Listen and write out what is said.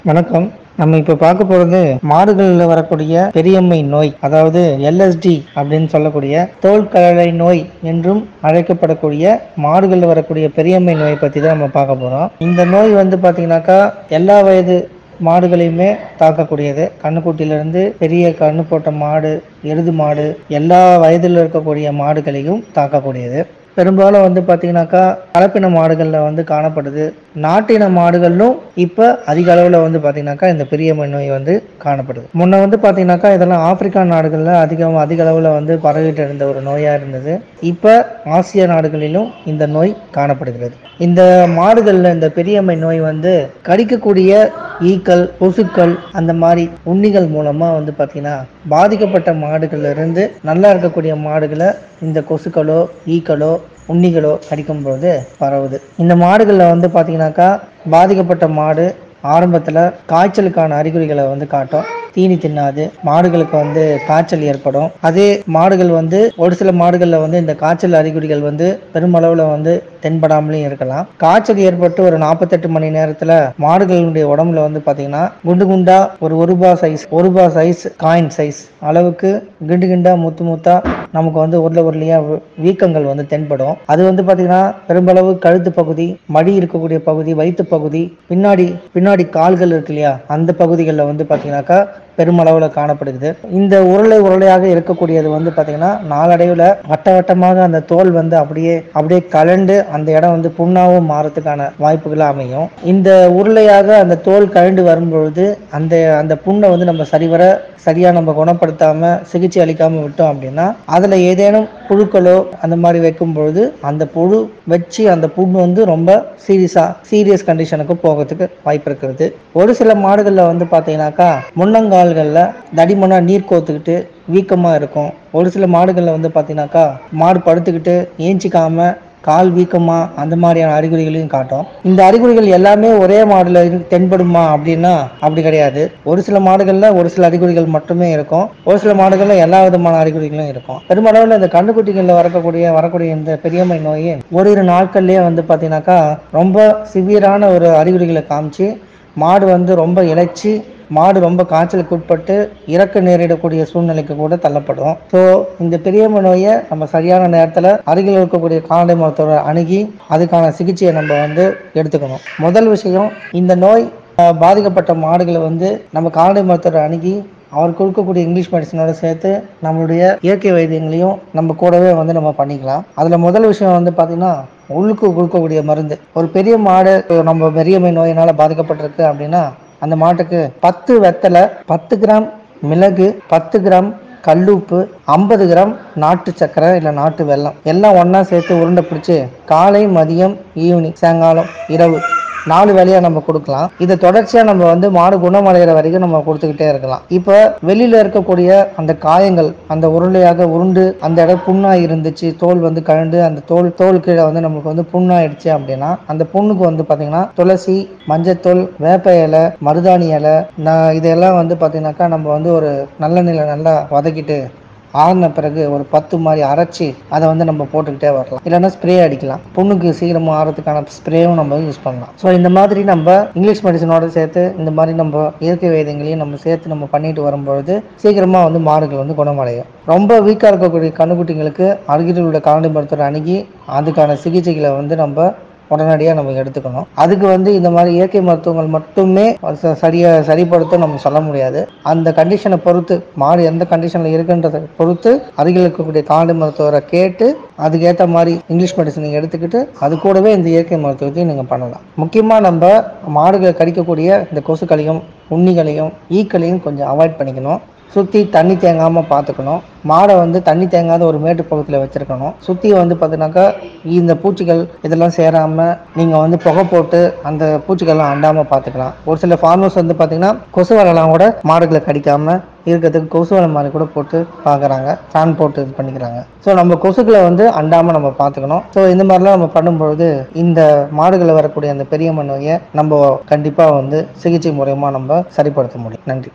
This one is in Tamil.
வணக்கம். நம்ம இப்ப பார்க்க போறது மாடுகள்ல வரக்கூடிய பெரியம்மை நோய், அதாவது எல்எஸ்டி அப்படின்னு சொல்லக்கூடிய தோல் கழலை நோய் என்றும் அழைக்கப்படக்கூடிய மாடுகள்ல வரக்கூடிய பெரியம்மை நோய் பத்தி தான் நம்ம பார்க்க போறோம். இந்த நோய் வந்து பாத்தீங்கன்னாக்கா எல்லா வயது மாடுகளையுமே தாக்கக்கூடியது. கண்ணுக்குட்டியிலிருந்து பெரிய கண்ணு போட்ட மாடு, எருது மாடு, எல்லா வயதில் இருக்கக்கூடிய மாடுகளையும் தாக்கக்கூடியது. பெரும்பாலும் வந்து பார்த்தீங்கன்னாக்கா கலப்பின மாடுகளில் வந்து காணப்படுது. நாட்டின மாடுகளிலும் இப்போ அதிக அளவில் வந்து பார்த்தீங்கன்னாக்கா இந்த பெரியம்மை நோய் வந்து காணப்படுது. முன்ன வந்து பார்த்தீங்கன்னாக்கா இதெல்லாம் ஆப்பிரிக்கா நாடுகளில் அதிக அளவில் வந்து பரவிட்டு இருந்த ஒரு நோயாக இருந்தது. இப்போ ஆசிய நாடுகளிலும் இந்த நோய் காணப்படுகிறது. இந்த மாடுகளில் இந்த பெரியம்மை நோய் வந்து கடிக்கக்கூடிய ஈக்கள், கொசுக்கள், அந்த மாதிரி உண்ணிகள் மூலமாக வந்து பார்த்தீங்கன்னா பாதிக்கப்பட்ட மாடுகள்ல இருந்து நல்லா இருக்கக்கூடிய மாடுகளை இந்த கொசுக்களோ, ஈக்களோ, உண்ணிகளோ கடிக்கும்போது பரவுது. இந்த மாடுகளில் வந்து பார்த்தீங்கன்னாக்கா பாதிக்கப்பட்ட மாடு ஆரம்பத்தில் காய்ச்சலுக்கான அறிகுறிகளை வந்து காட்டும். தீனி தின்னாது, மாடுகளுக்கு வந்து காய்ச்சல் ஏற்படும். அதே மாடுகள் வந்து ஒரு சில மாடுகளில் வந்து இந்த காய்ச்சல் அறிகுறிகள் வந்து பெருமளவில் வந்து தென்படாமலே இருக்கலாம். காய்ச்சல் ஏற்பட்டு ஒரு 48 மணி நேரத்தில் மாடுகளுடைய உடம்புல வந்து பார்த்தீங்கன்னா குண்டு குண்டா ஒரு ரூபா சைஸ் காயின் சைஸ் அளவுக்கு கிண்டு கிண்டா முத்து முத்தா நமக்கு வந்து உருளையா வீக்கங்கள் வந்து தென்படும். அது வந்து பார்த்தீங்கன்னா பெரும்பளவு கழுத்து பகுதி, மடி இருக்கக்கூடிய பகுதி, வயிற்று பகுதி, பின்னாடி கால்கள் இருக்கு இல்லையா, அந்த பகுதிகளில் வந்து பார்த்தீங்கன்னாக்கா பெருமளவில் காணப்படுகிறது. இந்த உருளையாக இருக்கக்கூடியது வந்து பார்த்தீங்கன்னா நாளடைவில் வட்டமாக அந்த தோல் வந்து அப்படியே கலண்டு அந்த இடம் வந்து புண்ணாவும் மாறத்துக்கான வாய்ப்புகள் அமையும். இந்த உருளையாக அந்த தோல் கலண்டு வரும்பொழுது அந்த புண்ணை வந்து நம்ம சரியா நம்ம குணப்படுத்தாம சிகிச்சை அளிக்காம விட்டோம் அப்படின்னா அதுல ஏதேனும் புழுக்களோ அந்த மாதிரி வைக்கும் பொழுது அந்த புழு வச்சு அந்த புண்ணு வந்து ரொம்ப சீரியஸ் கண்டிஷனுக்கு போகிறதுக்கு வாய்ப்பு இருக்கிறது. ஒரு சில மாடுகள்ல வந்து பாத்தீங்கன்னாக்கா முன்னங்கால்கள்ல தடிமனா நீர் கோத்துக்கிட்டு வீக்கமா இருக்கும். ஒரு சில மாடுகள்ல வந்து பாத்தீங்கன்னாக்கா மாடு படுத்துக்கிட்டு ஏஞ்சிக்காம கால் வீக்கமா அந்த மாதிரியான அறிகுறிகளையும் காட்டும். இந்த அறிகுறிகள் எல்லாமே ஒரே மாடுல தென்படுமா அப்படின்னா அப்படி கிடையாது. ஒரு சில மாடுகள்ல ஒரு சில அறிகுறிகள் மட்டுமே இருக்கும். ஒரு சில மாடுகள்ல எல்லா விதமான அறிகுறிகளும் இருக்கும். பெருமளவில் இந்த கண்ணுக்குட்டிகள்ல வரக்கூடிய இந்த பெரியம்மை நோய் ஓரிரு நாட்கள்லயே வந்து பாத்தீங்கன்னாக்கா ரொம்ப சிவியரான ஒரு அறிகுறிகளை காமிச்சு மாடு வந்து ரொம்ப இளைச்சி மாடு ரொம்ப காய்ச்சலுக்கு உட்பட்டு இறக்க நேரிடக்கூடிய சூழ்நிலைக்கு கூட தள்ளப்படும். ஸோ இந்த பெரியம்மை நோயை நம்ம சரியான நேரத்தில் அருகில் இருக்கக்கூடிய கால்நடை மருத்துவரை அணுகி அதுக்கான சிகிச்சையை நம்ம வந்து எடுத்துக்கணும். முதல் விஷயம், இந்த நோய் பாதிக்கப்பட்ட மாடுகளை வந்து நம்ம கால்நடை மருத்துவரை அணுகி அவர் கொடுக்கக்கூடிய இங்கிலீஷ் மெடிசனோட சேர்த்து நம்மளுடைய இயற்கை வைத்தியங்களையும் நம்ம கூடவே வந்து நம்ம பண்ணிக்கலாம். அதில் முதல் விஷயம் வந்து பார்த்தீங்கன்னா உள்ளுக்கு கொடுக்கக்கூடிய மருந்து. ஒரு பெரிய மாடு நம்ம பெரியம்மை நோயினால் பாதிக்கப்பட்டிருக்கு அப்படின்னா அந்த மாட்டுக்கு 10 வெத்தலை, 10 கிராம் மிளகு, 10 கிராம் கல்லுப்பு, 50 கிராம் நாட்டு சர்க்கரை இல்லை நாட்டு வெல்லம் எல்லாம் ஒன்றா சேர்த்து உருண்டை பிடிச்சி காலை, மதியம், ஈவினிங், சாயங்காலம், இரவு 4 வேலையா நம்ம கொடுக்கலாம். இதை தொடர்ச்சியா நம்ம வந்து மாடு குணமடைகிற வரைக்கும் நம்ம கொடுத்துக்கிட்டே இருக்கலாம். இப்போ வெளியில இருக்கக்கூடிய அந்த காயங்கள் அந்த உருளையாக உருண்டு அந்த இடம் புண்ணா இருந்துச்சு, தோல் வந்து கழண்டு அந்த தோல் கீழே வந்து நமக்கு வந்து புண்ணாயிடுச்சு அப்படின்னா அந்த புண்ணுக்கு வந்து பாத்தீங்கன்னா துளசி, மஞ்சத்தூள், வேப்ப இலை, மருதாணி இலை இதெல்லாம் வந்து பாத்தீங்கன்னாக்கா நம்ம வந்து ஒரு நல்லெண்ணெயில நல்லா வதக்கிட்டு ஆறின பிறகு ஒரு 10 மாதிரி அரைச்சி அதை வந்து நம்ம போட்டுக்கிட்டே வரலாம். இல்லைன்னா ஸ்ப்ரே அடிக்கலாம். புண்ணுக்கு சீக்கிரமாக ஆறதுக்கான ஸ்ப்ரேவும் நம்ம யூஸ் பண்ணலாம். ஸோ இந்த மாதிரி நம்ம இங்கிலீஷ் மெடிசனோட சேர்த்து இந்த மாதிரி நம்ம இயற்கை வைத்தியங்களையும் நம்ம சேர்த்து நம்ம பண்ணிட்டு வரும்பொழுது சீக்கிரமாக வந்து மாடுகள் வந்து குணமடையும். ரொம்ப வீக்காக இருக்கக்கூடிய கண்ணுக்குட்டிங்களுக்கு அருகில் உள்ள கால்நடை மருத்துவரை அணுகி அதுக்கான சிகிச்சைகளை வந்து நம்ம உடனடியாக நம்ம எடுத்துக்கணும். அதுக்கு வந்து இந்த மாதிரி இயற்கை மருத்துவங்கள் மட்டுமே சரிப்படுத்த நம்ம சொல்ல முடியாது. அந்த கண்டிஷனை பொறுத்து மாடு எந்த கண்டிஷனில் இருக்குன்றதை பொறுத்து அருகில் இருக்கக்கூடிய கால்நடை மருத்துவரை கேட்டு அதுக்கேற்ற மாதிரி இங்கிலீஷ் மெடிசன் நீங்கள் எடுத்துக்கிட்டு அது கூடவே இந்த இயற்கை மருத்துவத்தையும் நீங்கள் பண்ணலாம். முக்கியமாக நம்ம மாடுகளை கடிக்கக்கூடிய இந்த கொசுக்களையும், உண்ணிகளையும், ஈக்களையும் கொஞ்சம் அவாய்ட் பண்ணிக்கணும். சுற்றி தண்ணி தேங்காமல் பார்த்துக்கணும். மாடை வந்து தண்ணி தேங்காத ஒரு மேட்டு பகுதியில் வச்சுருக்கணும். சுற்றி வந்து பார்த்தீங்கன்னாக்கா இந்த பூச்சிகள் இதெல்லாம் சேராமல் நீங்கள் வந்து புகை போட்டு அந்த பூச்சிகள்லாம் அண்டாமல் பார்த்துக்கலாம். ஒரு சில ஃபார்மர்ஸ் வந்து பார்த்தீங்கன்னா கொசு வலைலாம் கூட மாடுகளை கடிக்காமல் இருக்கிறதுக்கு கொசு வலை மாதிரி கூட போட்டு பார்க்குறாங்க, ஃபேன் போட்டு இது பண்ணிக்கிறாங்க. ஸோ நம்ம கொசுக்களை வந்து அண்டாமல் நம்ம பார்த்துக்கணும். ஸோ இந்த மாதிரிலாம் நம்ம பண்ணும்பொழுது இந்த மாடுகளை வரக்கூடிய அந்த பெரியம்மை நோயை நம்ம கண்டிப்பாக வந்து சிகிச்சை மூலமாக நம்ம சரிப்படுத்த முடியும். நன்றி.